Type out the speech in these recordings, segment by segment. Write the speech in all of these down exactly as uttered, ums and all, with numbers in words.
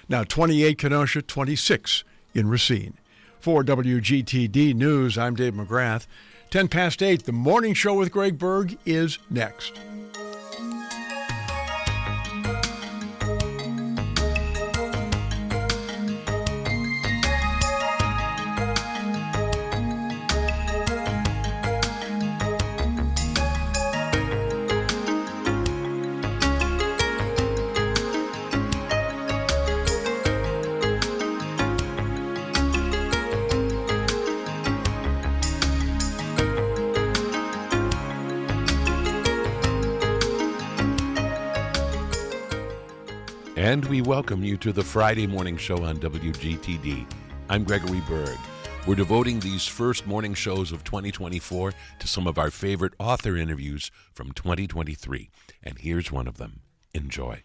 Now twenty-eight Kenosha, twenty-six in Racine. For W G T D News, I'm Dave McGrath. ten past eight, the morning show with Greg Berg is next. And we welcome you to the Friday morning show on W G T D. I'm Gregory Berg. We're devoting these first morning shows of twenty twenty-four to some of our favorite author interviews from twenty twenty-three. And here's one of them. Enjoy.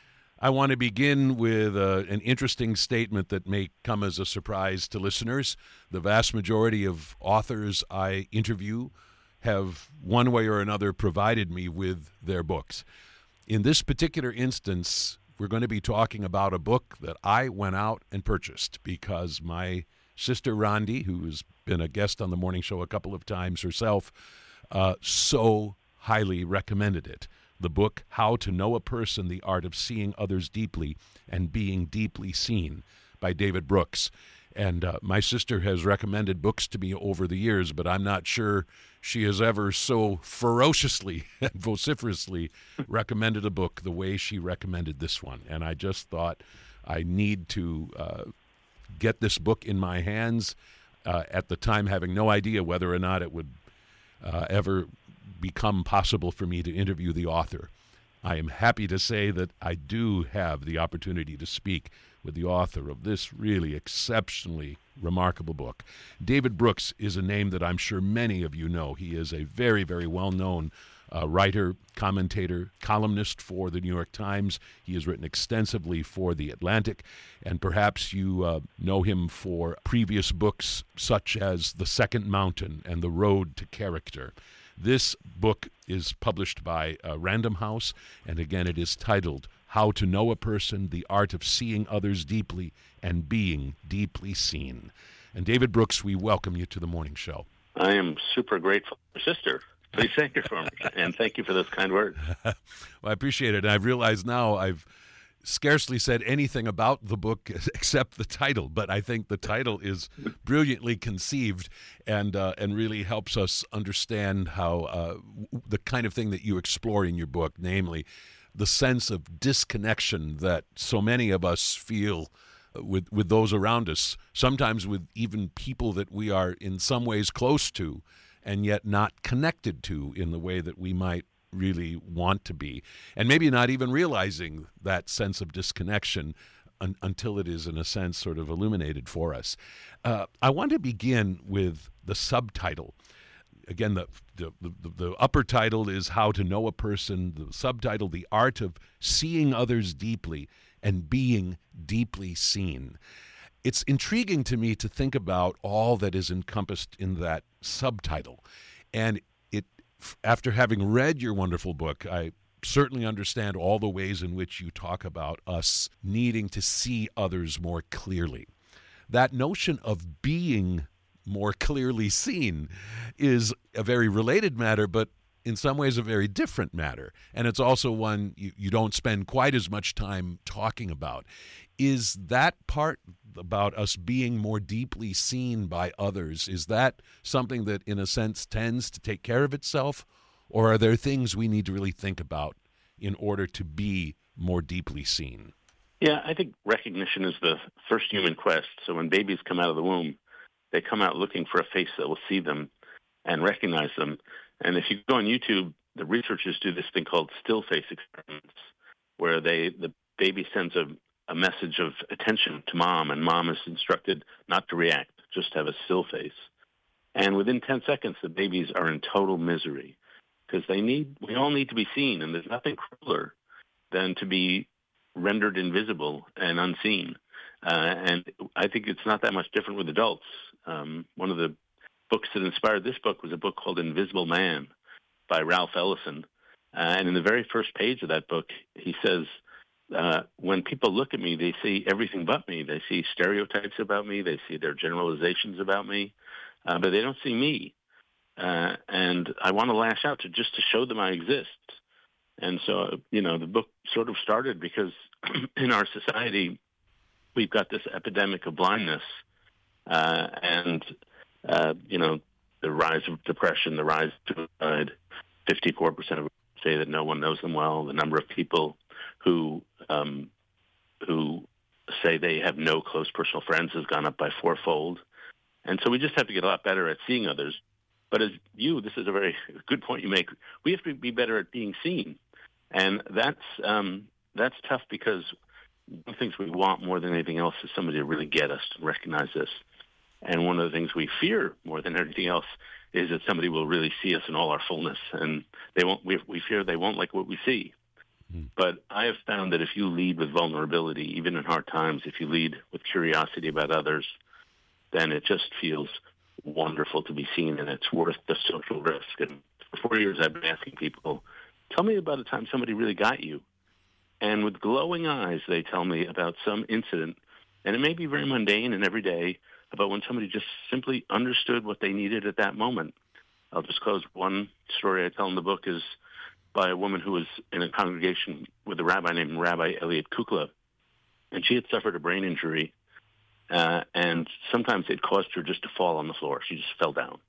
I want to begin with uh, an interesting statement that may come as a surprise to listeners. The vast majority of authors I interview have, one way or another, provided me with their books. In this particular instance, we're going to be talking about a book that I went out and purchased because my sister Rondi, who has been a guest on the morning show a couple of times herself, uh, so highly recommended it. The book, How to Know a Person, The Art of Seeing Others Deeply and Being Deeply Seen, by David Brooks. And uh, my sister has recommended books to me over the years, but I'm not sure she has ever so ferociously and vociferously recommended a book the way she recommended this one. And I just thought I need to uh, get this book in my hands, uh, at the time having no idea whether or not it would uh, ever become possible for me to interview the author. I am happy to say that I do have the opportunity to speak with the author of this really exceptionally remarkable book. David Brooks is a name that I'm sure many of you know. He is a very, very well-known uh, writer, commentator, columnist for the New York Times. He has written extensively for The Atlantic, and perhaps you uh, know him for previous books such as The Second Mountain and The Road to Character. This book is published by uh, Random House, and again it is titled How to Know a Person, The Art of Seeing Others Deeply and Being Deeply Seen. And David Brooks, we welcome you to the morning show. I am super grateful for your sister. Please thank her for me, and thank you for those kind words. Well, I appreciate it, and I've realized now I've scarcely said anything about the book except the title, but I think the title is brilliantly conceived and uh, and really helps us understand how uh, the kind of thing that you explore in your book, namely the sense of disconnection that so many of us feel with with those around us, sometimes with even people that we are in some ways close to and yet not connected to in the way that we might really want to be, and maybe not even realizing that sense of disconnection un- until it is, in a sense, sort of illuminated for us. Uh, I want to begin with the subtitle. Again, the, the, the, the upper title is How to Know a Person, the subtitle, The Art of Seeing Others Deeply and Being Deeply Seen. It's intriguing to me to think about all that is encompassed in that subtitle. And after having read your wonderful book, I certainly understand all the ways in which you talk about us needing to see others more clearly. That notion of being more clearly seen is a very related matter, but in some ways a very different matter. And it's also one you, you don't spend quite as much time talking about. Is that part about us being more deeply seen by others, is that something that in a sense tends to take care of itself? Or are there things we need to really think about in order to be more deeply seen? Yeah, I think recognition is the first human quest. So when babies come out of the womb, they come out looking for a face that will see them and recognize them. And if you go on YouTube, the researchers do this thing called still face experiments, where they the baby sends a, a message of attention to mom, and mom is instructed not to react, just have a still face. And within ten seconds, the babies are in total misery because they need, we all need to be seen, and there's nothing crueler than to be rendered invisible and unseen. Uh, and I think it's not that much different with adults. Um, one of the books that inspired this book was a book called Invisible Man by Ralph Ellison. Uh, and in the very first page of that book, he says, uh, when people look at me, they see everything but me. They see stereotypes about me. They see their generalizations about me, uh, but they don't see me. Uh, and I want to lash out to just to show them I exist. And so, you know, the book sort of started because in our society, we've got this epidemic of blindness uh, and, uh, you know, the rise of depression, the rise of suicide. fifty-four percent of them say that no one knows them well. The number of people who um, who say they have no close personal friends has gone up by fourfold. And so we just have to get a lot better at seeing others. But as you, this is a very good point you make, we have to be better at being seen. And that's um, that's tough because one of the things we want more than anything else is somebody to really get us, to recognize us. And one of the things we fear more than anything else is that somebody will really see us in all our fullness, and they won't. We, we fear they won't like what we see. Mm. But I have found that if you lead with vulnerability, even in hard times, if you lead with curiosity about others, then it just feels wonderful to be seen, and it's worth the social risk. And for four years, I've been asking people, tell me about a time somebody really got you. And with glowing eyes, they tell me about some incident, and it may be very mundane and everyday, about when somebody just simply understood what they needed at that moment. I'll just close. One story I tell in the book is by a woman who was in a congregation with a rabbi named Rabbi Elliot Kukla, and she had suffered a brain injury, uh, and sometimes it caused her just to fall on the floor. She just fell down.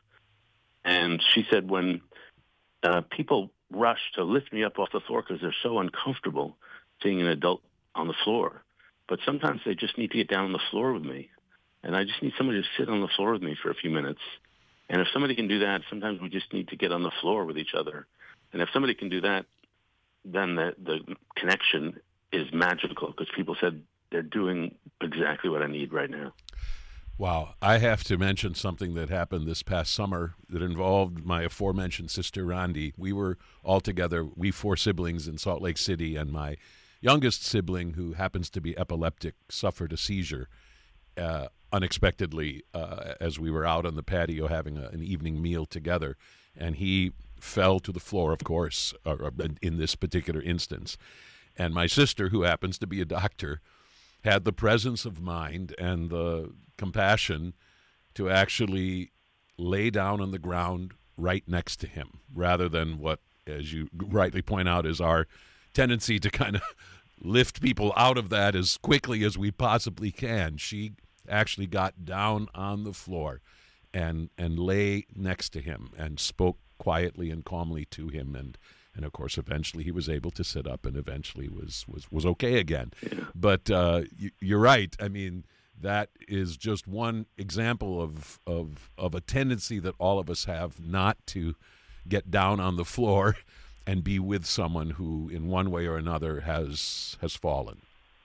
And she said, when uh, people rush to lift me up off the floor because they're so uncomfortable seeing an adult on the floor, but sometimes they just need to get down on the floor with me. And I just need somebody to sit on the floor with me for a few minutes. And if somebody can do that, sometimes we just need to get on the floor with each other. And if somebody can do that, then the, the connection is magical, because people said they're doing exactly what I need right now. Wow. I have to mention something that happened this past summer that involved my aforementioned sister, Rondi. We were all together, we four siblings in Salt Lake City, and my youngest sibling, who happens to be epileptic, suffered a seizure uh, unexpectedly uh, as we were out on the patio having a, an evening meal together. And he fell to the floor, of course, or in this particular instance. And my sister, who happens to be a doctor, had the presence of mind and the compassion to actually lay down on the ground right next to him, rather than what, as you rightly point out, is our tendency to kind of lift people out of that as quickly as we possibly can. She actually got down on the floor and and lay next to him and spoke quietly and calmly to him, and and of course eventually he was able to sit up and eventually was was was okay again. Yeah. But uh you, you're right. I mean, that is just one example of of of a tendency that all of us have, not to get down on the floor and be with someone who in one way or another has has fallen.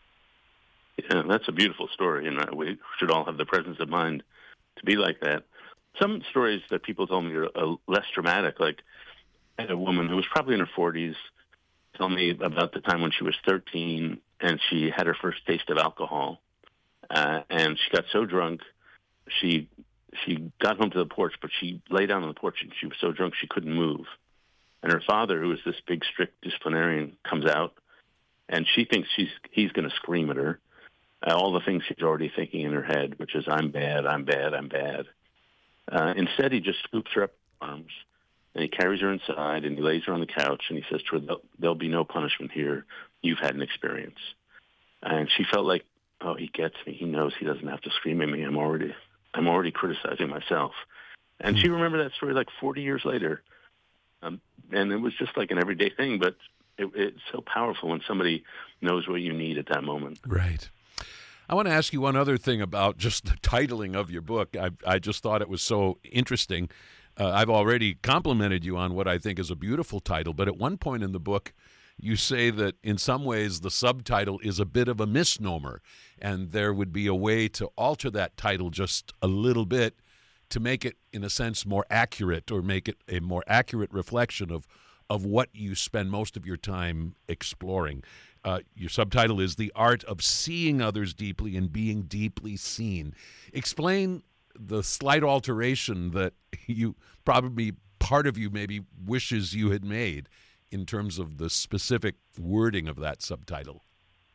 Yeah, that's a beautiful story, and we should all have the presence of mind to be like that. Some stories that people told me are uh, less dramatic, like I had a woman who was probably in her forties tell me about the time when she was thirteen and she had her first taste of alcohol, uh, and she got so drunk, she she got home to the porch, but she lay down on the porch and she was so drunk she couldn't move. And her father, who is this big, strict disciplinarian, comes out, and she thinks she's he's going to scream at her. Uh, all the things she's already thinking in her head, which is, I'm bad, I'm bad, I'm bad. Uh, instead, he just scoops her up in his arms, and he carries her inside, and he lays her on the couch, and he says to her, there'll, there'll be no punishment here. You've had an experience. And she felt like, oh, he gets me. He knows he doesn't have to scream at me. I'm already, I'm already criticizing myself. And she remembered that story like forty years later. Um, and it was just like an everyday thing, but it, it's so powerful when somebody knows what you need at that moment. Right. I want to ask you one other thing about just the titling of your book. I, I just thought it was so interesting. Uh, I've already complimented you on what I think is a beautiful title, but at one point in the book, you say that in some ways the subtitle is a bit of a misnomer, and there would be a way to alter that title just a little bit to make it, in a sense, more accurate, or make it a more accurate reflection of, of what you spend most of your time exploring. Uh, your subtitle is The Art of Seeing Others Deeply and Being Deeply Seen. Explain the slight alteration that you probably, part of you maybe wishes you had made in terms of the specific wording of that subtitle.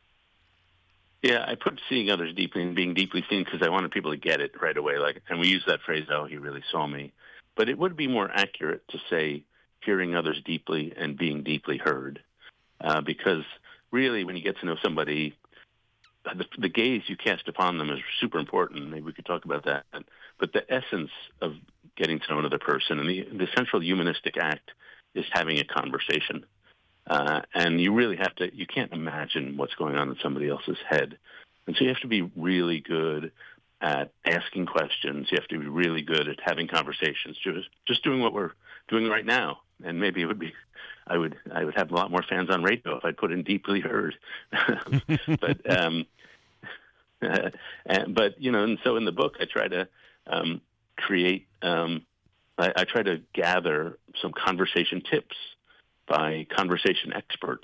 Yeah, I put seeing others deeply and being deeply seen because I wanted people to get it right away. Like, and we use that phrase, "Oh, he really saw me," but it would be more accurate to say hearing others deeply and being deeply heard, uh, because really, when you get to know somebody, the, the gaze you cast upon them is super important. Maybe we could talk about that. But the essence of getting to know another person and the, the central humanistic act is having a conversation. Uh, and you really have to, you can't imagine what's going on in somebody else's head. And so you have to be really good at asking questions. You have to be really good at having conversations, just, just doing what we're doing right now. And maybe it would be, I would, I would have a lot more fans on radio if I put in deeply heard. but, um, uh, and, but, you know, and so in the book, I try to um, create, um, I, I try to gather some conversation tips by conversation experts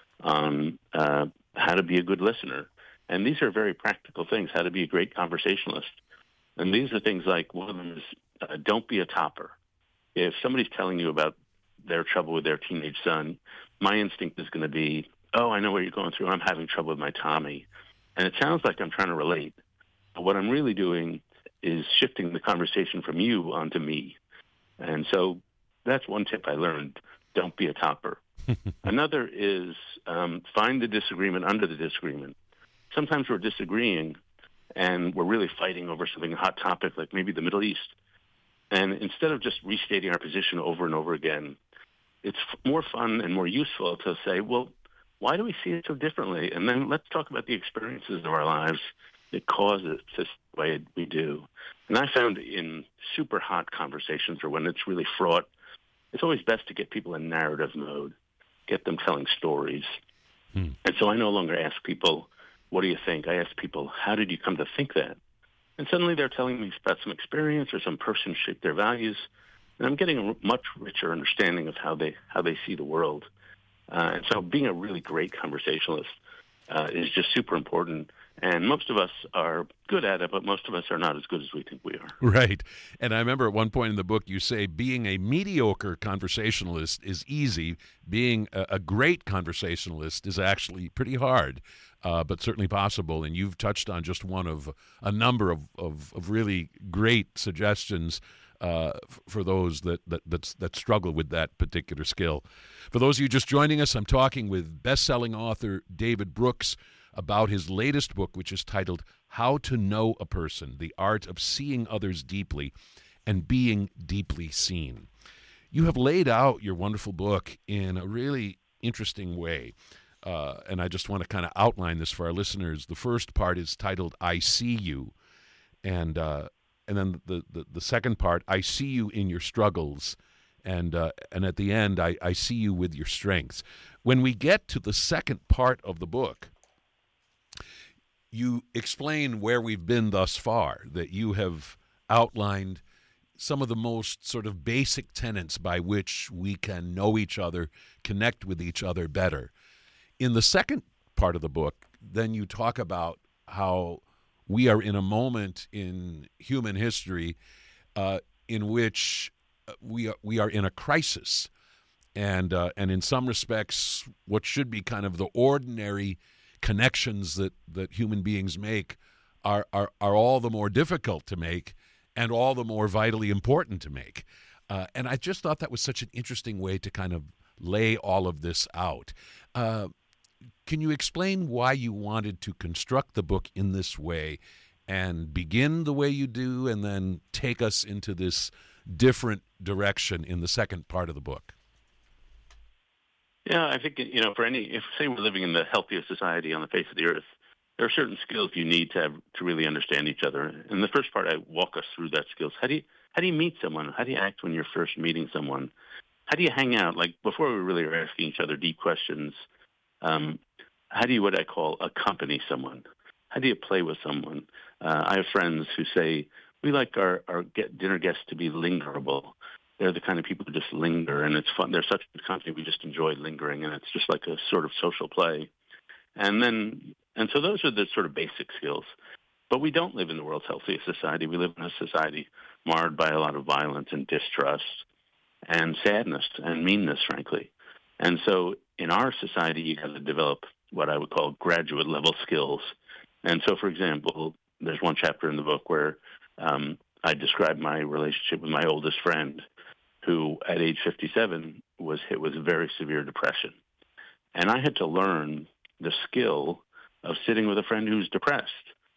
on uh, how to be a good listener. And these are very practical things, how to be a great conversationalist. And these are things like, one of them is uh, don't be a topper. If somebody's telling you about their trouble with their teenage son, my instinct is going to be, oh, I know what you're going through. I'm having trouble with my Tommy. And it sounds like I'm trying to relate. But what I'm really doing is shifting the conversation from you onto me. And so that's one tip I learned. Don't be a topper. Another is um, find the disagreement under the disagreement. Sometimes we're disagreeing and we're really fighting over something, a hot topic like maybe the Middle East. And instead of just restating our position over and over again, it's f- more fun and more useful to say, well, why do we see it so differently? And then let's talk about the experiences of our lives that cause it this way we do. And I found in super hot conversations or when it's really fraught, it's always best to get people in narrative mode, get them telling stories. Hmm. And so I no longer ask people, what do you think? I ask people, how did you come to think that? And suddenly they're telling me about some experience or some person shaped their values. And I'm getting a much richer understanding of how they how they see the world. Uh, and so being a really great conversationalist uh, is just super important. And most of us are good at it, but most of us are not as good as we think we are. Right. And I remember at one point in the book you say being a mediocre conversationalist is easy. Being a, a great conversationalist is actually pretty hard, uh, but certainly possible. And you've touched on just one of a number of, of, of really great suggestions uh, f- for those that, that, that, that struggle with that particular skill. For those of you just joining us, I'm talking with best-selling author David Brooks about his latest book, which is titled How to Know a Person, The Art of Seeing Others Deeply and Being Deeply Seen. You have laid out your wonderful book in a really interesting way, uh, and I just want to kind of outline this for our listeners. The first part is titled I See You, and uh, and then the, the, the second part, I See You in Your Struggles, and uh, and at the end, I, I see you with your strengths. When we get to the second part of the book, you explain where we've been thus far, that you have outlined some of the most sort of basic tenets by which we can know each other, connect with each other better. In the second part of the book, then you talk about how we are in a moment in human history uh, in which we are, we are in a crisis. And, uh, and in some respects, what should be kind of the ordinary connections that, that human beings make are, are are all the more difficult to make and all the more vitally important to make. Uh, and I just thought that was such an interesting way to kind of lay all of this out. Uh, can you explain why you wanted to construct the book in this way and begin the way you do and then take us into this different direction in the second part of the book? Yeah, I think, you know, for any, if say we're living in the healthiest society on the face of the earth, there are certain skills you need to have to really understand each other. In the first part, I walk us through that skills. How do you, how do you meet someone? How do you act when you're first meeting someone? How do you hang out? Like before we really are asking each other deep questions, um, how do you, what I call, accompany someone? How do you play with someone? Uh, I have friends who say, we like our, our get dinner guests to be lingerable. They're the kind of people who just linger, and it's fun. They're such a good company. We just enjoy lingering, and it's just like a sort of social play. And then, and so those are the sort of basic skills. But we don't live in the world's healthiest society. We live in a society marred by a lot of violence and distrust and sadness and meanness, frankly. And so in our society, you have to develop what I would call graduate level skills And so, for example, there's one chapter in the book where um, I describe my relationship with my oldest friend, who at age fifty-seven was hit with very severe depression. And I had to learn the skill of sitting with a friend who's depressed.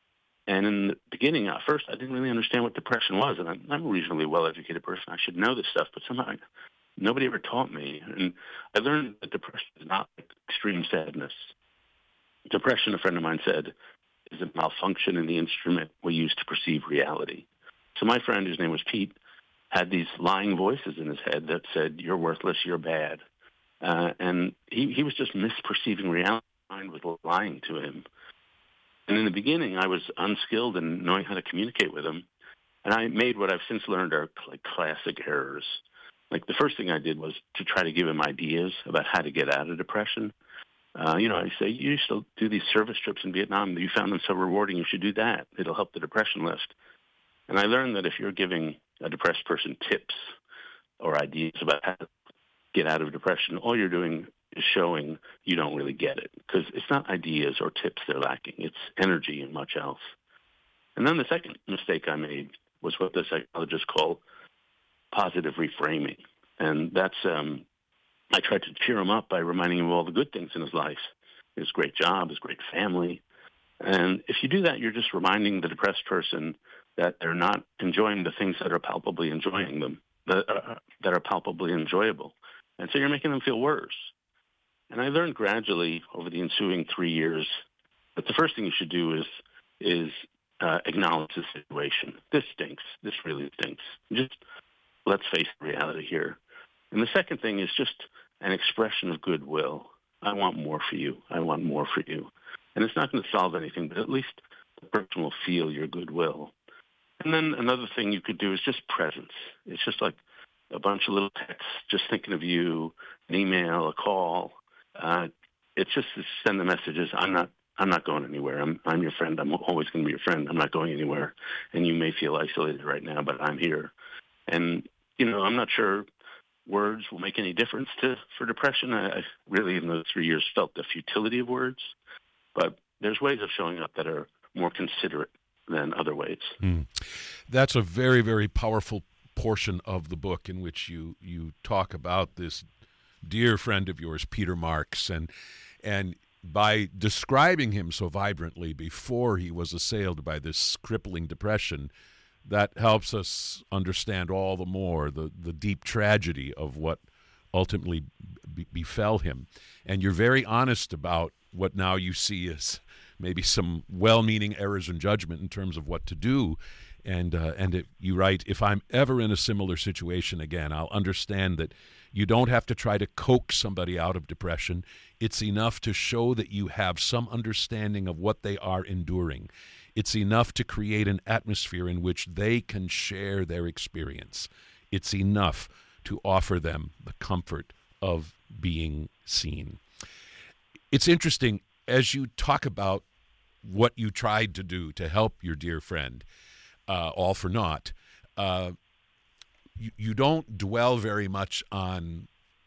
And in the beginning, at first, I didn't really understand what depression was. And I'm, I'm a reasonably well-educated person. I should know this stuff, but somehow I, nobody ever taught me. And I learned that depression is not like extreme sadness. Depression, a friend of mine said, is a malfunction in the instrument we use to perceive reality. So my friend, whose name was Pete, had these lying voices in his head that said, you're worthless, you're bad. Uh, and he, he was just misperceiving reality. Mind was lying to him. And in the beginning, I was unskilled in knowing how to communicate with him. And I made what I've since learned are like classic errors. Like the first thing I did was to try to give him ideas about how to get out of depression. Uh, you know, I say, you used to do these service trips in Vietnam. You found them so rewarding. You should do that. It'll help the depression list. And I learned that if you're giving a depressed person tips or ideas about how to get out of depression, all you're doing is showing you don't really get it, because it's not ideas or tips they're lacking. It's energy and much else. And then the second mistake I made was what the psychologists call positive reframing. And that's, um, I tried to cheer him up by reminding him of all the good things in his life, his great job, his great family. And if you do that, you're just reminding the depressed person that they're not enjoying the things that are palpably enjoying them, that are, that are palpably enjoyable. And so you're making them feel worse. And I learned gradually over the ensuing three years that the first thing you should do is is uh, acknowledge the situation. This stinks. This really stinks. Just let's face the reality here. And the second thing is just an expression of goodwill. I want more for you. I want more for you. And it's not going to solve anything, but at least the person will feel your goodwill. And then another thing you could do is just presence. It's just like a bunch of little texts, just thinking of you, an email, a call. Uh, it's just to send the messages. I'm not. I'm not going anywhere. I'm. I'm your friend. I'm always going to be your friend. I'm not going anywhere. And you may feel isolated right now, but I'm here. And you know, I'm not sure words will make any difference to for depression. I, I really, in those three years, felt the futility of words. But there's ways of showing up that are more considerate than other ways. Mm. That's a very, very powerful portion of the book in which you you talk about this dear friend of yours, Peter Marks, and and by describing him so vibrantly before he was assailed by this crippling depression, that helps us understand all the more the, the deep tragedy of what ultimately be, befell him. And you're very honest about what now you see as maybe some well-meaning errors in judgment in terms of what to do. And uh, and it, you write, if I'm ever in a similar situation again, I'll understand that you don't have to try to coax somebody out of depression. It's enough to show that you have some understanding of what they are enduring. It's enough to create an atmosphere in which they can share their experience. It's enough to offer them the comfort of being seen. It's interesting, as you talk about what you tried to do to help your dear friend, uh, all for naught, uh, you, you don't dwell very much on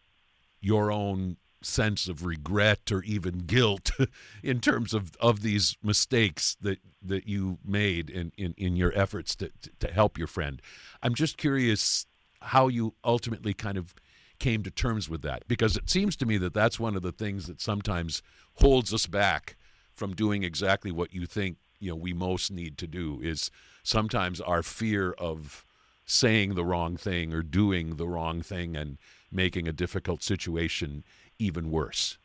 your own sense of regret or even guilt in terms of, of these mistakes that, that you made in, in, in your efforts to, to help your friend. I'm just curious how you ultimately kind of came to terms with that, because it seems to me that that's one of the things that sometimes holds us back from doing exactly what you think, you know, we most need to do, is sometimes our fear of saying the wrong thing or doing the wrong thing and making a difficult situation even worse.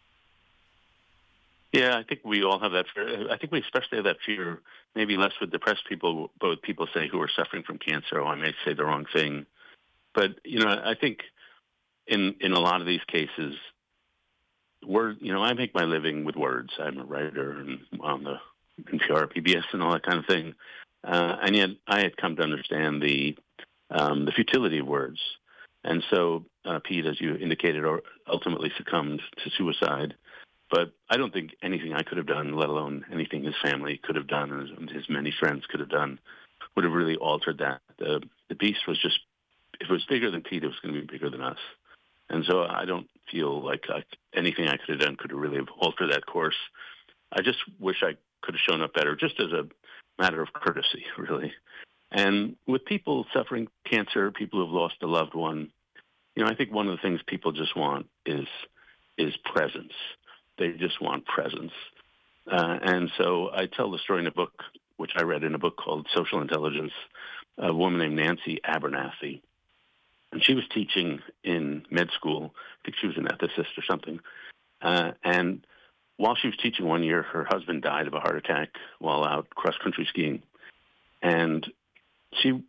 Yeah, I think we all have that fear. I think we especially have that fear, maybe less with depressed people, but with people, say, who are suffering from cancer, or I may say the wrong thing. But, you know, I think in in a lot of these cases, word, you know, I make my living with words. I'm a writer and on the N P R, P B S, and all that kind of thing. Uh, and yet I had come to understand the um, the futility of words. And so uh, Pete, as you indicated, or ultimately succumbed to suicide. But I don't think anything I could have done, let alone anything his family could have done and his many friends could have done, would have really altered that. The, the beast was just, if it was bigger than Pete, it was going to be bigger than us. And so I don't feel like I, anything I could have done could have really have altered that course. I just wish I could have shown up better, just as a matter of courtesy, really. And with people suffering cancer, people who've lost a loved one, you know, I think one of the things people just want is is presence. They just want presence. Uh, and so I tell the story in a book, which I read in a book called Social Intelligence, a woman named Nancy Abernathy. And she was teaching in med school. I think she was an ethicist or something. Uh, and while she was teaching one year, her husband died of a heart attack while out cross-country skiing. And she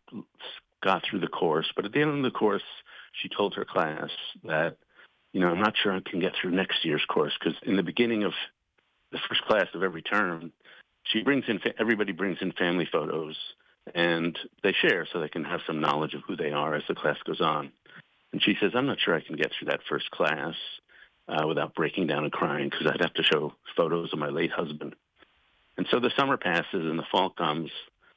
got through the course, but at the end of the course, she told her class that, you know, I'm not sure I can get through next year's course, because in the beginning of the first class of every term, she brings in, everybody brings in family photos, and they share so they can have some knowledge of who they are as the class goes on. And she says, I'm not sure I can get through that first class uh, without breaking down and crying, because I'd have to show photos of my late husband. And so the summer passes and the fall comes,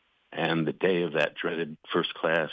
and the day of that dreaded first class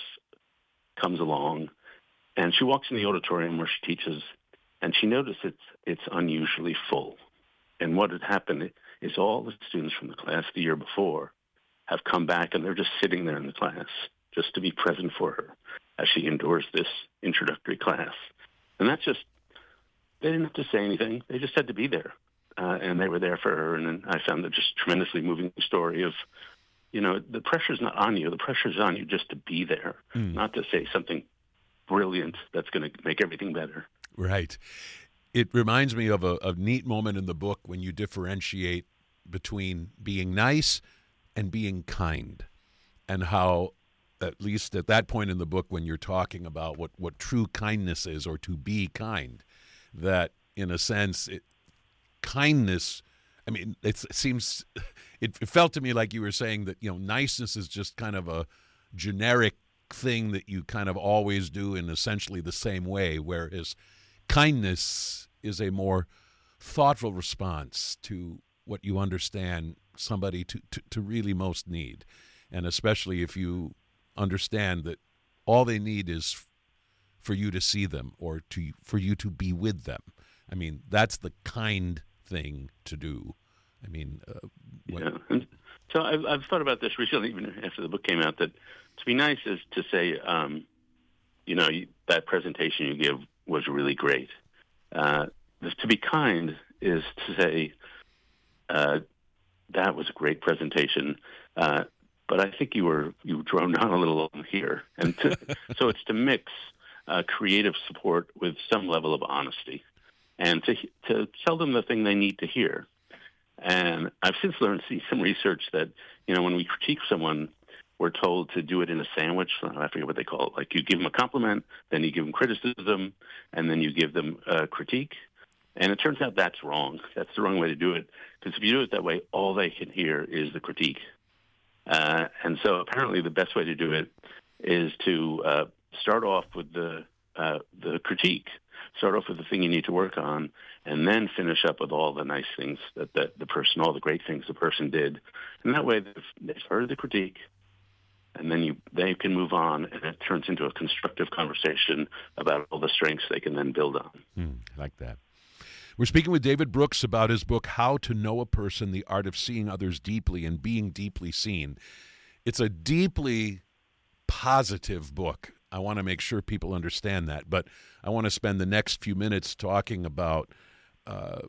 comes along, and she walks in the auditorium where she teaches, and she noticed it's, it's unusually full. And what had happened is all the students from the class the year before have come back, and they're just sitting there in the class just to be present for her as she endures this introductory class. And that's just, they didn't have to say anything. They just had to be there. Uh, and they were there for her. And then I found it just tremendously moving story of, you know, the pressure's not on you. The pressure's on you just to be there, mm. not to say something brilliant that's going to make everything better. Right. It reminds me of a, a neat moment in the book when you differentiate between being nice and being kind, and how, at least at that point in the book, when you're talking about what, what true kindness is, or to be kind, that in a sense, it, kindness, I mean, it's, it seems, it, it felt to me like you were saying that, you know, niceness is just kind of a generic thing that you kind of always do in essentially the same way, whereas kindness is a more thoughtful response to what you understand somebody to, to, to really most need. And especially if you understand that all they need is f- for you to see them, or to for you to be with them. I mean, that's the kind thing to do. I mean, uh, when, yeah. And so I've, I've thought about this recently, even after the book came out, that to be nice is to say, um, you know, you, that presentation you give was really great. Uh, to be kind is to say, uh, that was a great presentation, uh, but I think you were you droned on a little here. And to, so it's to mix uh, creative support with some level of honesty, and to to tell them the thing they need to hear. And I've since learned, see some research that, you know, when we critique someone, we're told to do it in a sandwich. I forget what they call it. Like, you give them a compliment, then you give them criticism, and then you give them a critique. And it turns out that's wrong. That's the wrong way to do it. Because if you do it that way, all they can hear is the critique. Uh, and so apparently the best way to do it is to uh, start off with the uh, the critique, start off with the thing you need to work on, and then finish up with all the nice things that, that the person, all the great things the person did. And that way they've, they've heard the critique, and then you they can move on, and it turns into a constructive conversation about all the strengths they can then build on. Mm, I like that. We're speaking with David Brooks about his book, How to Know a Person, The Art of Seeing Others Deeply and Being Deeply Seen. It's a deeply positive book. I want to make sure people understand that, but I want to spend the next few minutes talking about uh,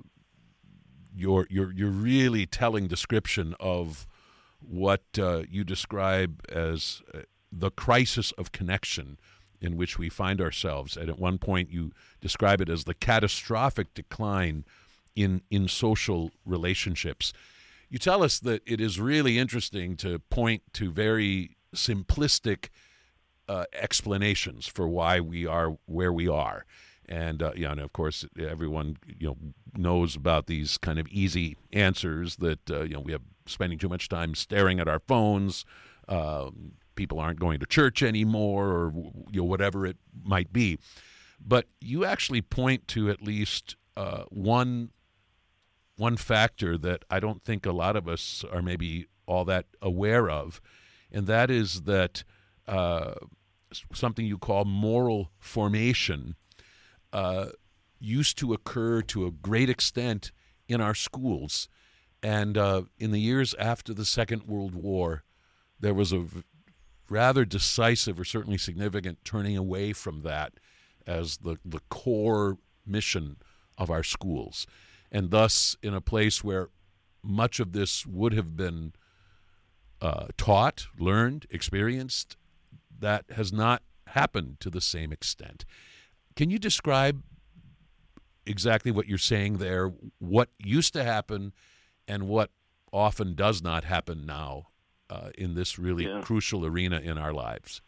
your, your, your really telling description of what uh, you describe as uh, the crisis of connection in which we find ourselves. And at one point you describe it as the catastrophic decline in in social relationships. You tell us that it is really interesting to point to very simplistic uh, explanations for why we are where we are. And, uh, you know, and of course, everyone, you know, knows about these kind of easy answers that, uh, you know, we have spending too much time staring at our phones, um, people aren't going to church anymore, or, you know, whatever it might be. But you actually point to at least uh, one one factor that I don't think a lot of us are maybe all that aware of, and that is that uh, something you call moral formation uh, used to occur to a great extent in our schools, And uh, in the years after the Second World War, there was a v- rather decisive or certainly significant turning away from that as the, the core mission of our schools. And thus, in a place where much of this would have been uh, taught, learned, experienced, that has not happened to the same extent. Can you describe exactly what you're saying there, what used to happen and what often does not happen now uh, in this really yeah. crucial arena in our lives?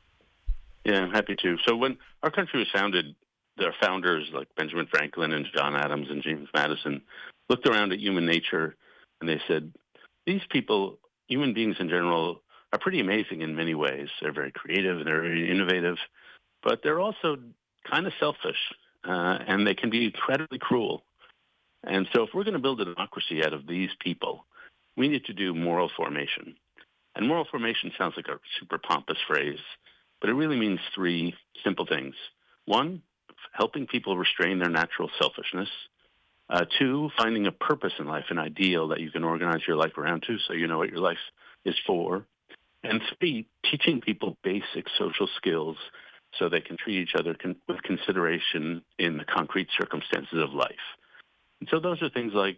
Yeah, I'm happy to. So when our country was founded, their founders like Benjamin Franklin and John Adams and James Madison looked around at human nature and they said, these people, human beings in general, are pretty amazing in many ways. They're very creative and they're very innovative, but they're also kind of selfish, uh, and they can be incredibly cruel. And so if we're going to build a democracy out of these people, we need to do moral formation. And moral formation sounds like a super pompous phrase, but it really means three simple things. One, helping people restrain their natural selfishness. Uh, two, finding a purpose in life, an ideal that you can organize your life around to so you know what your life is for. And three, teaching people basic social skills so they can treat each other con- with consideration in the concrete circumstances of life. And so those are things like,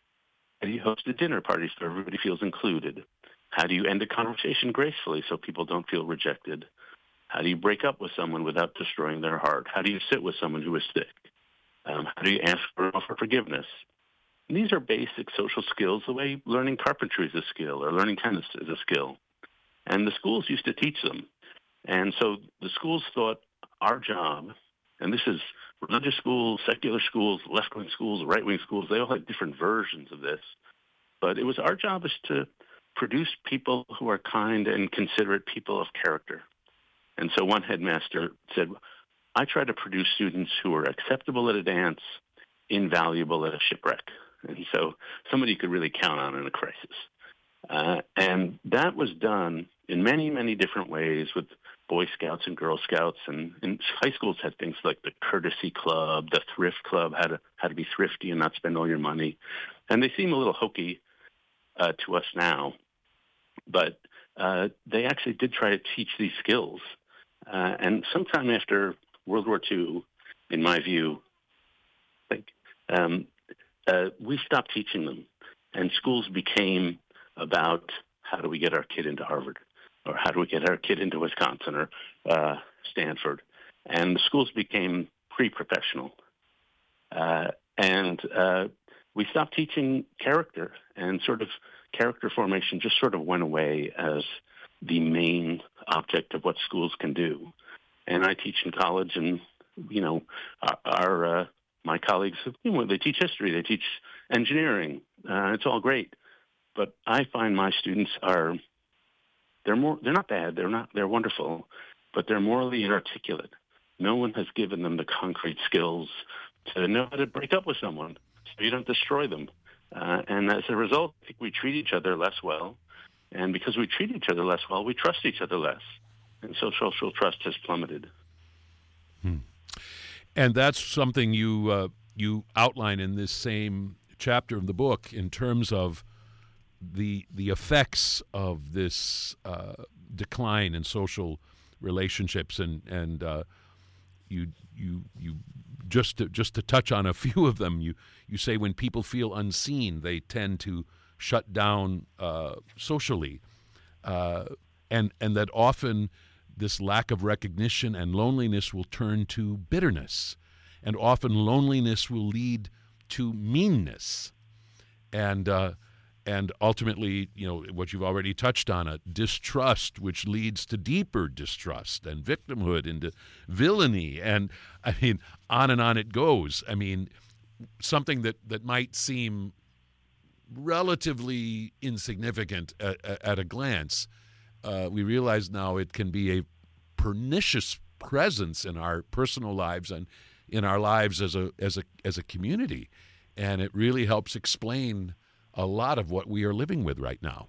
how do you host a dinner party so everybody feels included? How do you end a conversation gracefully so people don't feel rejected? How do you break up with someone without destroying their heart? How do you sit with someone who is sick? Um, how do you ask for, for forgiveness? And these are basic social skills, the way learning carpentry is a skill or learning tennis is a skill. And the schools used to teach them. And so the schools thought our job, and this is religious schools, secular schools, left-wing schools, right-wing schools, they all had different versions of this. But it was our job is to produce people who are kind and considerate people of character. And so one headmaster said, I try to produce students who are acceptable at a dance, invaluable at a shipwreck. And so somebody you could really count on in a crisis. Uh, and that was done in many, many different ways with Boy Scouts and Girl Scouts. And, and high schools had things like the Courtesy Club, the Thrift Club, how to, how to be thrifty and not spend all your money. And they seem a little hokey uh, to us now. But uh, they actually did try to teach these skills. Uh, and sometime after World War Two, in my view, I think, um, uh, we stopped teaching them. And schools became about how do we get our kid into Harvard, or how do we get our kid into Wisconsin or uh, Stanford. And the schools became pre-professional. Uh, and uh, we stopped teaching character, and sort of character formation just sort of went away as the main object of what schools can do. And I teach in college, and, you know, our, our uh, my colleagues, you know, they teach history, they teach engineering. Uh, it's all great. But I find my students are, they're more, they're not bad, they're not, they're wonderful, but they're morally inarticulate. No one has given them the concrete skills to know how to break up with someone so you don't destroy them. Uh, and as a result, I think we treat each other less well. And because we treat each other less well, we trust each other less. And so social trust has plummeted. Hmm. And that's something you uh, you outline in this same chapter of the book in terms of the the effects of this uh, decline in social relationships, and and uh, you you you just to, just to touch on a few of them. You you say when people feel unseen, they tend to shut down uh, socially, uh, and and that often this lack of recognition and loneliness will turn to bitterness, and often loneliness will lead to meanness, and uh, and ultimately, you know, what you've already touched on, a distrust, which leads to deeper distrust and victimhood into villainy, and I mean, on and on it goes. I mean, something that, that might seem relatively insignificant at, at a glance, uh, we realize now it can be a pernicious presence in our personal lives and in our lives as a as a as a community, and it really helps explain a lot of what we are living with right now.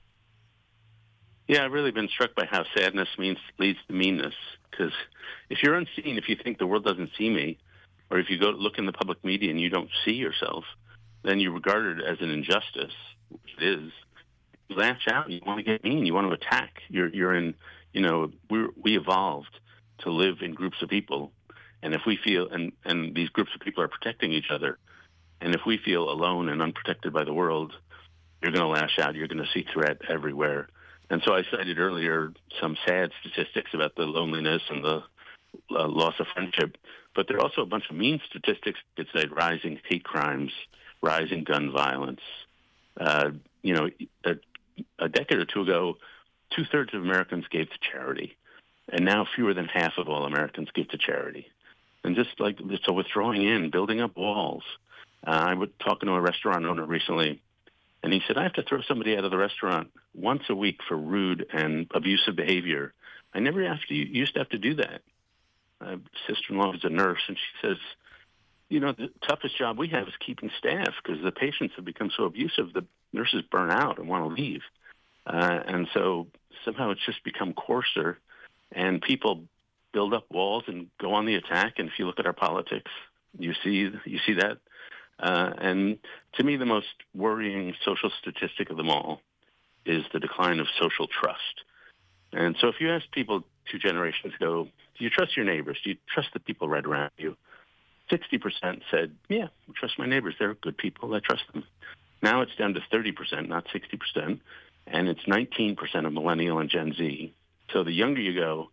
Yeah, I've really been struck by how sadness means leads to meanness. Because if you're unseen, if you think the world doesn't see me, or if you go look in the public media and you don't see yourself, then you're regarded as an injustice. which it is, you lash out, you want to get mean, you want to attack. You're, you're in, you know, we we evolved to live in groups of people. And if we feel, and, and these groups of people are protecting each other, and if we feel alone and unprotected by the world, you're going to lash out. You're going to see threat everywhere. And so I cited earlier some sad statistics about the loneliness and the uh, loss of friendship, but there are also a bunch of mean statistics that say rising hate crimes, rising gun violence. Uh, you know, a, a decade or two ago, two-thirds of Americans gave to charity, and now fewer than half of all Americans give to charity. And just like, so withdrawing in, building up walls. Uh, I was talking to a restaurant owner recently, and he said, I have to throw somebody out of the restaurant once a week for rude and abusive behavior. I never have to, used to have to do that. My sister-in-law is a nurse, and she says, you know, the toughest job we have is keeping staff because the patients have become so abusive, the nurses burn out and want to leave. Uh, and so somehow it's just become coarser, and people build up walls and go on the attack. And if you look at our politics, you see you see that. Uh, and to me, the most worrying social statistic of them all is the decline of social trust. And so if you ask people two generations ago, do you trust your neighbors? Do you trust the people right around you? sixty percent said, yeah, I trust my neighbors. They're good people. I trust them. Now it's down to thirty percent, not sixty percent. And it's nineteen percent of millennial and Gen Z. So the younger you go.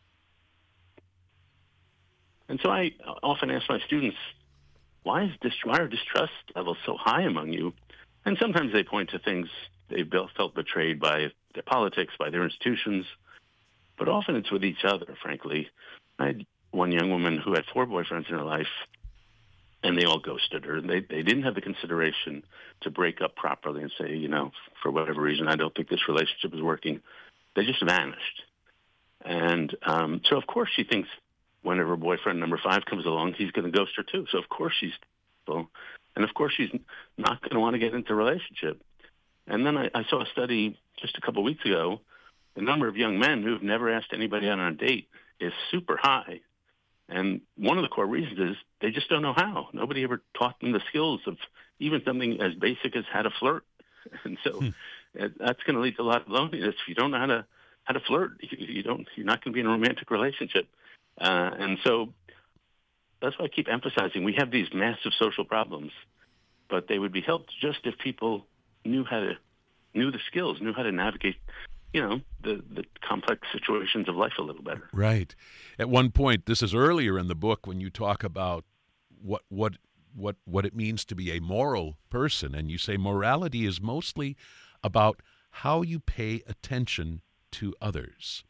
And so I often ask my students, why is dist- why are distrust levels so high among you? And sometimes they point to things they felt betrayed by their politics, by their institutions. But often it's with each other, frankly. I had one young woman who had four boyfriends in her life, and they all ghosted her. They they didn't have the consideration to break up properly and say, you know, for whatever reason, I don't think this relationship is working. They just vanished. And um, so, of course, she thinks whenever boyfriend number five comes along, he's going to ghost her too. So, of course, she's well, and of course, she's not going to want to get into a relationship. And then I, I saw a study just a couple of weeks ago. The number of young men who've never asked anybody out on a date is super high. And one of the core reasons is they just don't know how. Nobody ever taught them the skills of even something as basic as how to flirt. And so hmm. that's going to lead to a lot of loneliness. If you don't know how to how to flirt, you, you don't, you're not going to be in a romantic relationship. Uh, and so that's why I keep emphasizing we have these massive social problems, but they would be helped just if people knew how to, knew the skills, knew how to navigate, you know, the, the complex situations of life a little better. Right. At one point, this is earlier in the book when you talk about what what what what it means to be a moral person, and you say morality is mostly about how you pay attention to others.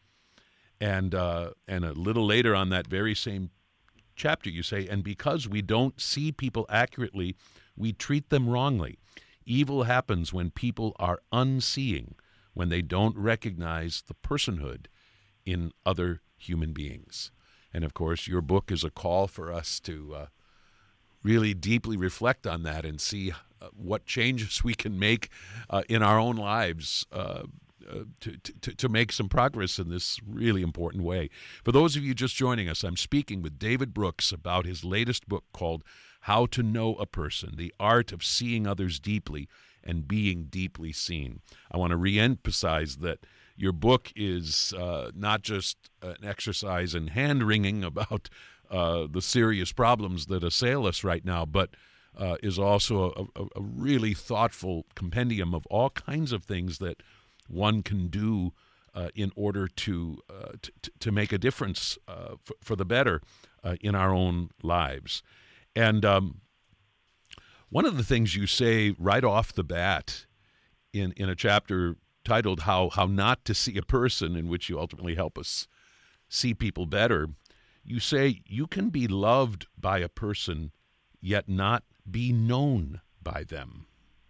And uh, and a little later on that very same chapter, you say, and because we don't see people accurately, we treat them wrongly. Evil happens when people are unseeing, when they don't recognize the personhood in other human beings. And, of course, your book is a call for us to uh, really deeply reflect on that and see uh, what changes we can make uh, in our own lives uh, uh, to, to, to make some progress in this really important way. For those of you just joining us, I'm speaking with David Brooks about his latest book called How to Know a Person, The Art of Seeing Others Deeply and Being Deeply Seen. I want to reemphasize that your book is uh, not just an exercise in hand-wringing about uh, the serious problems that assail us right now, but uh, is also a, a, a really thoughtful compendium of all kinds of things that one can do uh, in order to, uh, to to make a difference uh, for, for the better uh, in our own lives. And um, one of the things you say right off the bat in, in a chapter titled How How Not to See a Person, in which you ultimately help us see people better, you say you can be loved by a person yet not be known by them.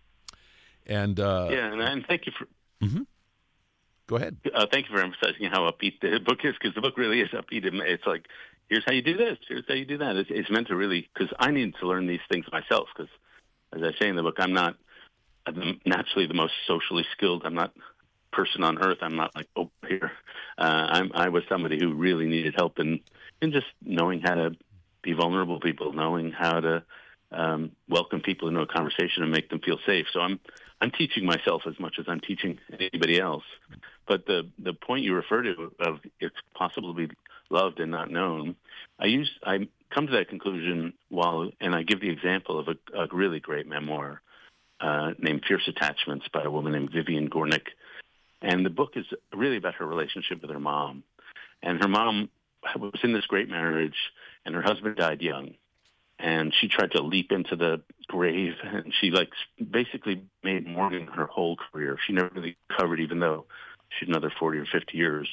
And uh, yeah, and, and thank you for... Mm-hmm. Go ahead. Uh, thank you for emphasizing how upbeat the book is, because the book really is upbeat. It's like, here's how you do this, here's how you do that. It's, it's meant to really, because I need to learn these things myself, because as I say in the book, I'm not I'm naturally the most socially skilled. I'm not a person on earth. I'm not like, oh, here. Uh, I'm, I was somebody who really needed help in, in just knowing how to be vulnerable people, knowing how to um, welcome people into a conversation and make them feel safe. So I'm I'm teaching myself as much as I'm teaching anybody else. But the the point you refer to of it's possible to be loved and not known, I use I come to that conclusion while and I give the example of a, a really great memoir uh, named Fierce Attachments by a woman named Vivian Gornick. And the book is really about her relationship with her mom. And her mom was in this great marriage, and her husband died young. And she tried to leap into the grave, and she like basically made mourning her whole career. She never really recovered, even though she had another forty or fifty years.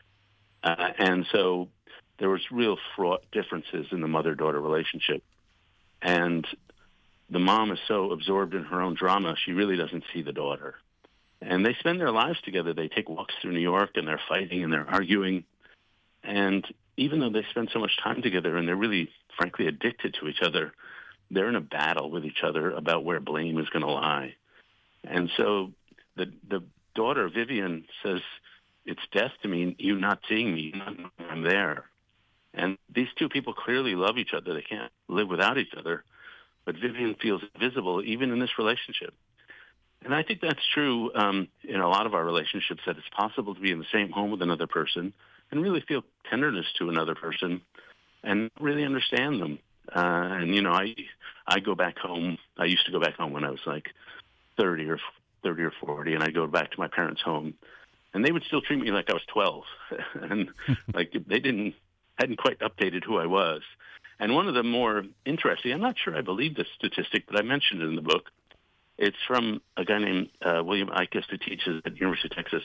Uh, and so there was real fraught differences in the mother-daughter relationship. And the mom is so absorbed in her own drama, she really doesn't see the daughter. And they spend their lives together. They take walks through New York, and they're fighting, and they're arguing. And even though they spend so much time together and they're really, frankly, addicted to each other, they're in a battle with each other about where blame is going to lie. And so the the daughter, Vivian, says, it's death to me, you not seeing me, you not knowing I'm there. And these two people clearly love each other. They can't live without each other. But Vivian feels invisible even in this relationship. And I think that's true um, in a lot of our relationships, that it's possible to be in the same home with another person and really feel tenderness to another person and really understand them. Uh, and, you know, I I go back home. I used to go back home when I was like thirty or thirty or forty, and I'd go back to my parents' home, and they would still treat me like I was twelve. And like they didn't, hadn't quite updated who I was. And one of the more interesting, I'm not sure I believe this statistic, but I mentioned it in the book. It's from a guy named uh, William Ickes, who teaches at the University of Texas.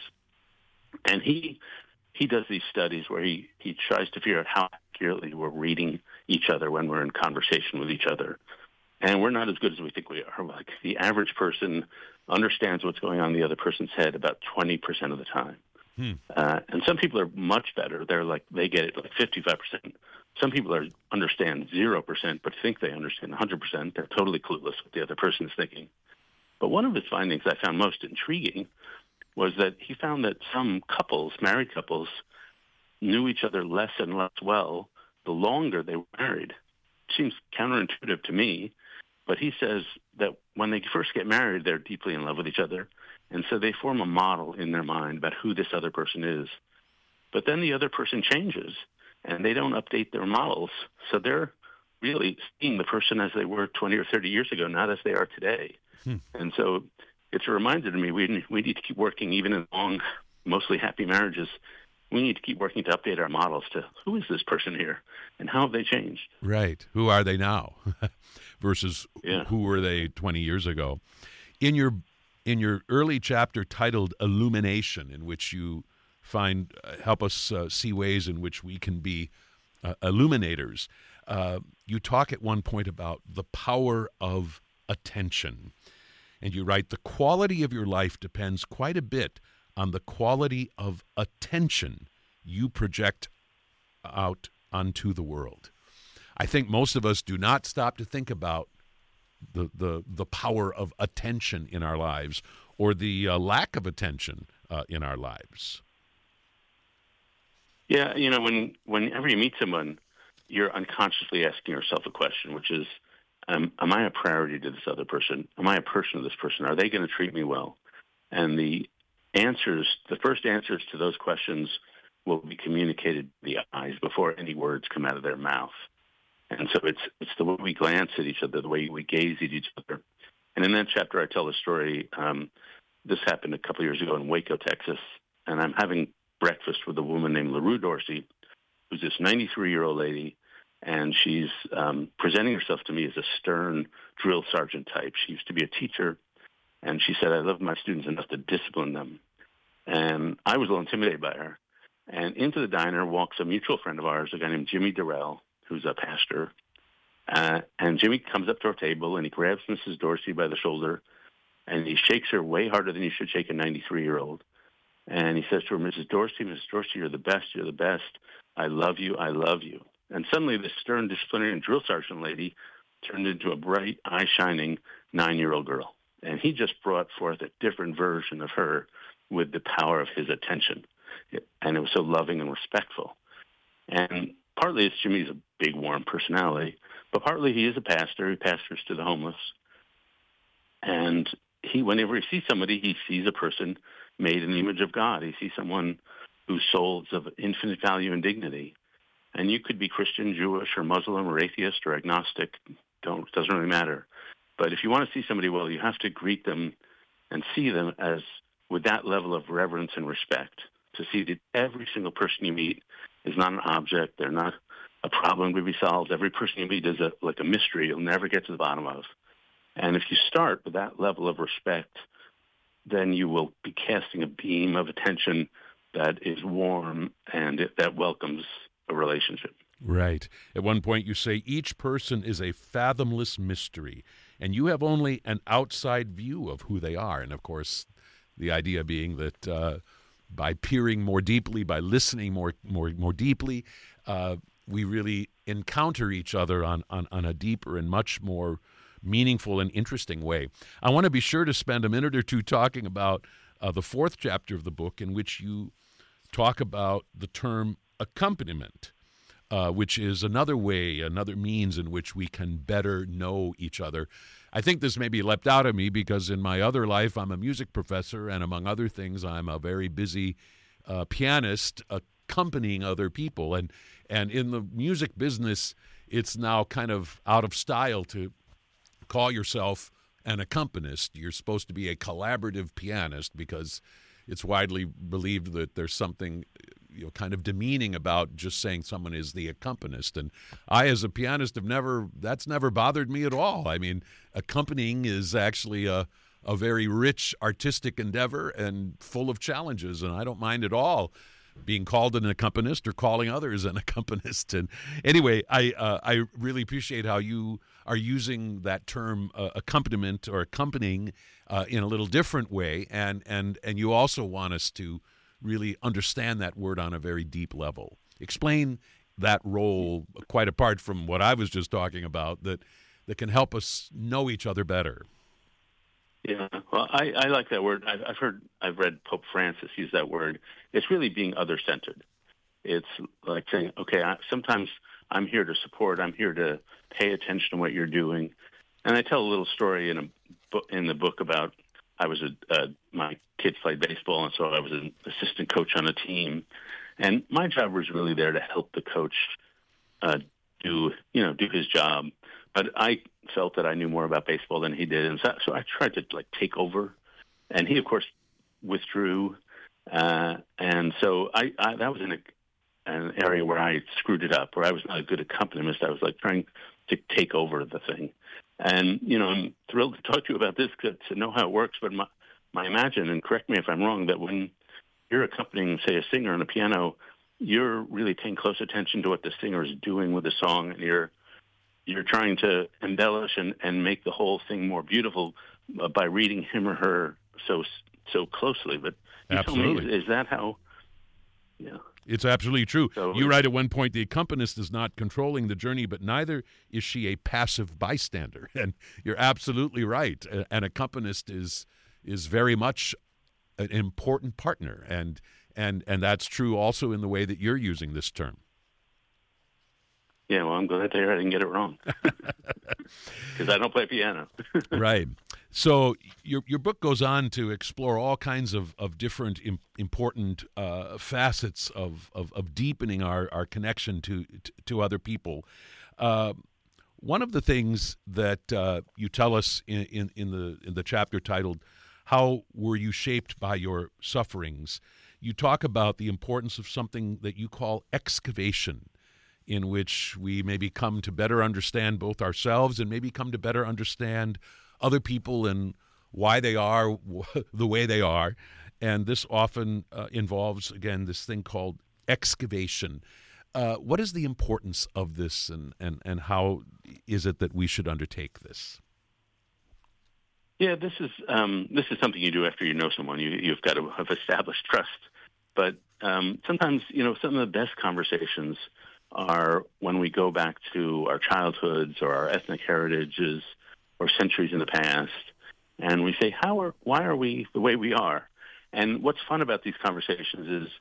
And he he does these studies where he, he tries to figure out how accurately we're reading each other when we're in conversation with each other. And we're not as good as we think we are. Like the average person understands what's going on in the other person's head about twenty percent of the time. Hmm. Uh, and some people are much better. They're like, they get it like fifty-five percent. Some people are understand zero percent, but think they understand one hundred percent. They're totally clueless what the other person is thinking. But one of his findings I found most intriguing was that he found that some couples, married couples, knew each other less and less well the longer they were married. It seems counterintuitive to me, but he says that when they first get married, they're deeply in love with each other, and so they form a model in their mind about who this other person is. But then the other person changes, and they don't update their models, so they're really seeing the person as they were twenty or thirty years ago, not as they are today. Hmm. And so it's a reminder to me we we need to keep working, even in long, mostly happy marriages. We need to keep working to update our models to who is this person here and how have they changed? Right. Who are they now versus yeah. who were they twenty years ago? In your in your early chapter titled Illumination, in which you find uh, help us uh, see ways in which we can be uh, illuminators, uh, you talk at one point about the power of attention. And you write, the quality of your life depends quite a bit on the quality of attention you project out onto the world. I think most of us do not stop to think about the the, the power of attention in our lives, or the uh, lack of attention uh, in our lives. Yeah, you know, when whenever you meet someone, you're unconsciously asking yourself a question, which is, Um, am I a priority to this other person? Am I a person to this person? Are they going to treat me well? And the answers, the first answers to those questions will be communicated to the eyes before any words come out of their mouth. And so it's it's the way we glance at each other, the way we gaze at each other. And in that chapter, I tell the story. Um, this happened a couple years ago in Waco, Texas, and I'm having breakfast with a woman named LaRue Dorsey, who's this ninety-three-year-old lady. And she's um, presenting herself to me as a stern drill sergeant type. She used to be a teacher, and she said, I love my students enough to discipline them. And I was a little intimidated by her. And into the diner walks a mutual friend of ours, a guy named Jimmy Durrell, who's a pastor. Uh, and Jimmy comes up to our table, and he grabs Missus Dorsey by the shoulder, and he shakes her way harder than you should shake a ninety-three-year-old. And he says to her, Missus Dorsey, Missus Dorsey, you're the best, you're the best. I love you, I love you. And suddenly this stern disciplinarian drill sergeant lady turned into a bright, eye-shining nine-year-old girl. And he just brought forth a different version of her with the power of his attention. And it was so loving and respectful. And partly it's Jimmy's a big, warm personality, But partly he is a pastor. He pastors to the homeless. And he, whenever he sees somebody, he sees a person made in the image of God. He sees someone whose soul is of infinite value and dignity. And you could be Christian, Jewish, or Muslim, or atheist, or agnostic. Don't, it doesn't really matter. But if you want to see somebody well, you have to greet them and see them as with that level of reverence and respect, to see that every single person you meet is not an object. They're not a problem to be solved. Every person you meet is a, like a mystery you'll never get to the bottom of. And if you start with that level of respect, then you will be casting a beam of attention that is warm and it, that welcomes a relationship. Right. At one point you say each person is a fathomless mystery, and you have only an outside view of who they are. And, of course, the idea being that uh, by peering more deeply, by listening more more, more deeply, uh, we really encounter each other on, on, on a deeper and much more meaningful and interesting way. I want to be sure to spend a minute or two talking about uh, the fourth chapter of the book, in which you talk about the term accompaniment, uh, which is another way, another means in which we can better know each other. I think this maybe leapt out of me because in my other life I'm a music professor, and among other things I'm a very busy uh, pianist accompanying other people. And, and in the music business, it's now kind of out of style to call yourself an accompanist. You're supposed to be a collaborative pianist because it's widely believed that there's something, you know, kind of demeaning about just saying someone is the accompanist. And I, as a pianist, have never, that's never bothered me at all. I mean, accompanying is actually a, a very rich artistic endeavor and full of challenges, and I don't mind at all being called an accompanist or calling others an accompanist. And anyway, I uh, I really appreciate how you are using that term uh, accompaniment or accompanying uh, in a little different way, and and and you also want us to really understand that word on a very deep level. Explain that role, quite apart from what I was just talking about, that that can help us know each other better. Yeah, well, I, I like that word. I've, I've heard, I've read Pope Francis use that word. It's really being other-centered. It's like saying, okay, I, sometimes I'm here to support. I'm here to pay attention to what you're doing. And I tell a little story in a book, in the book about I was a uh, my kids played baseball, and so I was an assistant coach on a team. And my job was really there to help the coach uh, do you know do his job. But I felt that I knew more about baseball than he did, and so, so I tried to like take over. And he, of course, withdrew. Uh, and so I, I that was in a, an area where I screwed it up, where I was not a good accompanist. I was like trying to take over the thing. And you know, I'm thrilled to talk to you about this to know how it works. But my, my imagine, and correct me if I'm wrong, that when you're accompanying, say, a singer on a piano, you're really paying close attention to what the singer is doing with the song, and you're you're trying to embellish and, and make the whole thing more beautiful uh, by reading him or her so so closely. But you absolutely. Tell me, is, is that how? Yeah. It's absolutely true. So, you write at one point, the accompanist is not controlling the journey, but neither is she a passive bystander. And you're absolutely right. An accompanist is is very much an important partner, and and and that's true also in the way that you're using this term. Yeah, well, I'm glad to hear I didn't get it wrong, because I don't play piano. Right. So your your book goes on to explore all kinds of, of different im- important uh, facets of, of, of deepening our, our connection to, to, to other people. Uh, one of the things that uh, you tell us in, in, in the in the chapter titled "How Were You Shaped by Your Sufferings?" you talk about the importance of something that you call excavation, in which we maybe come to better understand both ourselves and maybe come to better understand other people and why they are the way they are. And this often uh, involves, again, this thing called excavation. Uh, what is the importance of this, and, and, and how is it that we should undertake this? Yeah, this is um, this is something you do after you know someone. You, you've got to have established trust. But um, sometimes, you know, some of the best conversations are when we go back to our childhoods or our ethnic heritages or centuries in the past, and we say, "How are? Why are we the way we are?" And what's fun about these conversations is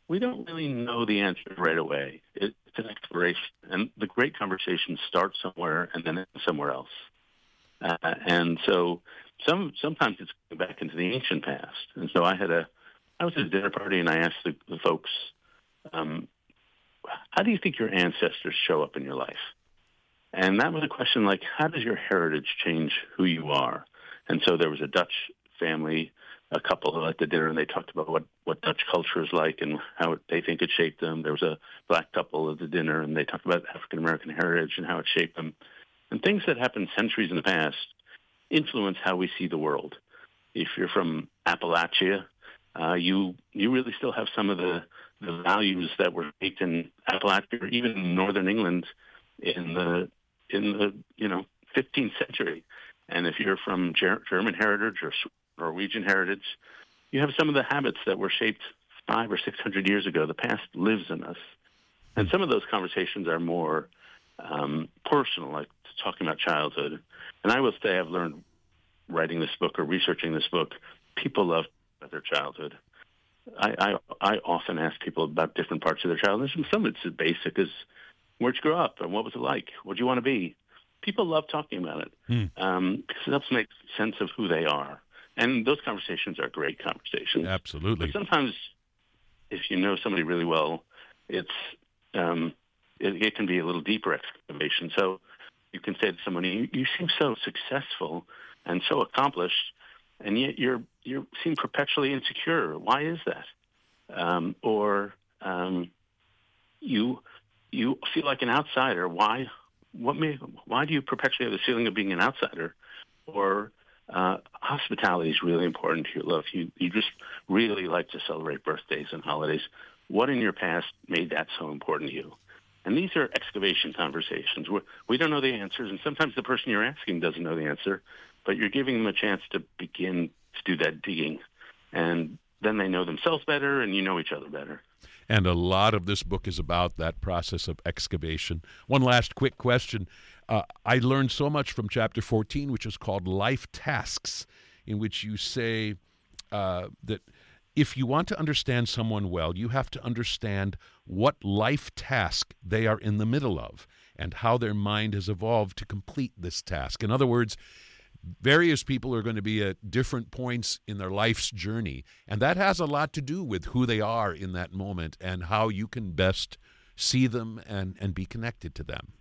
we don't really know the answer right away. It, it's an exploration, and the great conversations start somewhere and then somewhere else. Uh, and so some sometimes it's going back into the ancient past. And so I had a, I was at a dinner party, and I asked the, the folks, um, how do you think your ancestors show up in your life? And that was a question like, how does your heritage change who you are? And so there was a Dutch family, a couple at the dinner, and they talked about what, what Dutch culture is like and how it, they think it shaped them. There was a black couple at the dinner, and they talked about African-American heritage and how it shaped them. And things that happened centuries in the past influence how we see the world. If you're from Appalachia, uh, you you really still have some of the, the values that were baked in Appalachia or even in northern England in the in the you know fifteenth century. And if you're from Ger- German heritage or Norwegian heritage, you have some of the habits that were shaped five or six hundred years ago. The past lives in us, and some of those conversations are more um, personal, like talking about childhood. And I will say, I've learned writing this book or researching this book, people love about their childhood. I, I I often ask people about different parts of their childhood, and some of it's as basic as where'd you grow up and what was it like? What do you want to be? People love talking about it hmm. um, because it helps make sense of who they are. And those conversations are great conversations. Absolutely. But sometimes, if you know somebody really well, it's um, it, it can be a little deeper excavation. So you can say to someone, "You, you seem so successful and so accomplished, and yet you're you seem perpetually insecure. Why is that?" Um, or um, you you feel like an outsider. Why? What may? Why do you perpetually have the feeling of being an outsider? Or uh, hospitality is really important to your life. You you just really like to celebrate birthdays and holidays. What in your past made that so important to you? And these are excavation conversations. We're, we don't know the answers, and sometimes the person you're asking doesn't know the answer, but you're giving them a chance to begin to do that digging. And then they know themselves better, and you know each other better. And a lot of this book is about that process of excavation. One last quick question. Uh, I learned so much from chapter fourteen, which is called Life Tasks, in which you say uh, that if you want to understand someone well, you have to understand what life task they are in the middle of and how their mind has evolved to complete this task. In other words, various people are going to be at different points in their life's journey, and that has a lot to do with who they are in that moment and how you can best see them and, and be connected to them.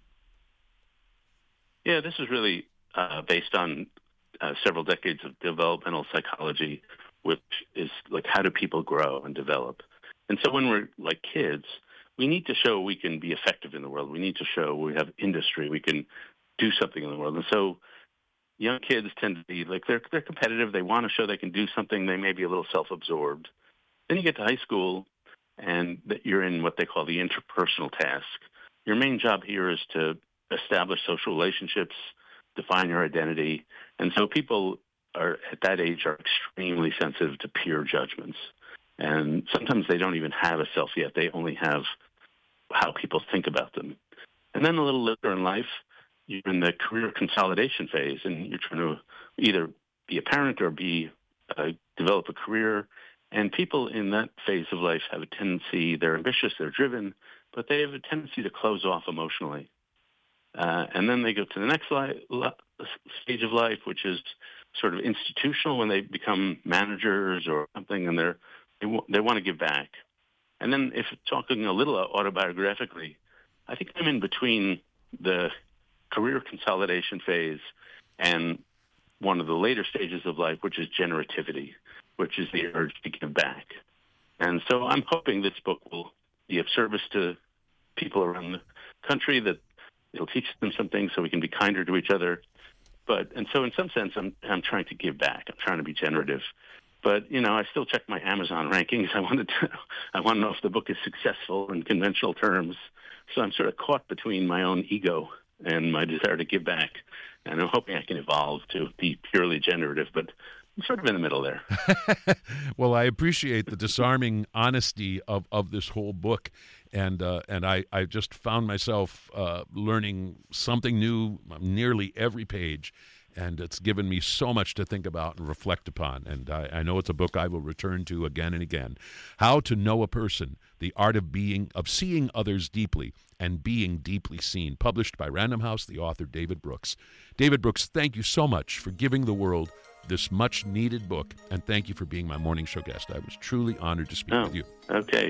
Yeah, this is really uh, based on uh, several decades of developmental psychology, which is like how do people grow and develop. And so when we're like kids, we need to show we can be effective in the world. We need to show we have industry. We can do something in the world. And so young kids tend to be like, they're they're competitive. They want to show they can do something. They may be a little self-absorbed. Then you get to high school, and that you're in what they call the interpersonal task. Your main job here is to establish social relationships, define your identity. And so people are at that age are extremely sensitive to peer judgments. And sometimes they don't even have a self yet. They only have how people think about them. And then a little later in life, you're in the career consolidation phase, and you're trying to either be a parent or be uh, develop a career. And people in that phase of life have a tendency, they're ambitious, they're driven, but they have a tendency to close off emotionally. Uh, and then they go to the next li- li- stage of life, which is sort of institutional, when they become managers or something, and they're, they, w- they want to give back. And then if talking a little autobiographically, I think I'm in between the career consolidation phase and one of the later stages of life, which is generativity, which is the urge to give back. And so I'm hoping this book will be of service to people around the country, that it'll teach them some things so we can be kinder to each other. But and so in some sense, I'm I'm trying to give back. I'm trying to be generative. But, you know, I still check my Amazon rankings. I wanted to, I want to know if the book is successful in conventional terms. So I'm sort of caught between my own ego and my desire to give back. And I'm hoping I can evolve to be purely generative, but I'm sort of in the middle there. Well, I appreciate the disarming honesty of, of this whole book. And uh, and I, I just found myself uh, learning something new nearly every page. and it's given me so much to think about and reflect upon. And I, I know it's a book I will return to again and again. How to Know a Person, The Art of Being, of Seeing Others Deeply and Being Deeply Seen, published by Random House, the author David Brooks. David Brooks, thank you so much for giving the world this much-needed book, and thank you for being my morning show guest. I was truly honored to speak oh, with you. Okay.